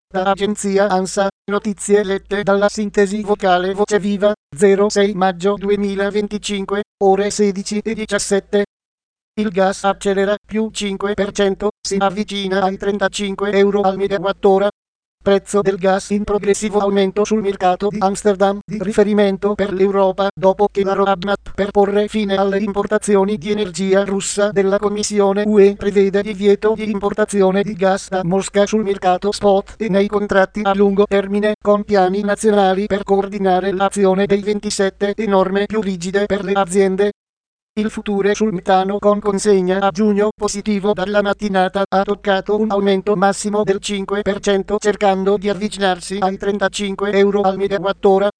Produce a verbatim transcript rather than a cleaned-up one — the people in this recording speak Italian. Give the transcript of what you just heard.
Da agenzia ANSA, notizie lette dalla sintesi vocale Voce Viva, zero sei maggio duemilaventicinque, ore sedici e diciassette. Il gas accelera, più cinque per cento, si avvicina ai trentacinque euro al megawattora. Prezzo del gas in progressivo aumento sul mercato di Amsterdam, di riferimento per l'Europa, dopo che la roadmap per porre fine alle importazioni di energia russa della Commissione U E prevede divieto di importazione di gas da Mosca sul mercato spot e nei contratti a lungo termine, con piani nazionali per coordinare l'azione dei ventisette e norme più rigide per le aziende. Il futuro sul metano con consegna a giugno positivo dalla mattinata ha toccato un aumento massimo del cinque per cento cercando di avvicinarsi ai trentacinque euro al megawattora.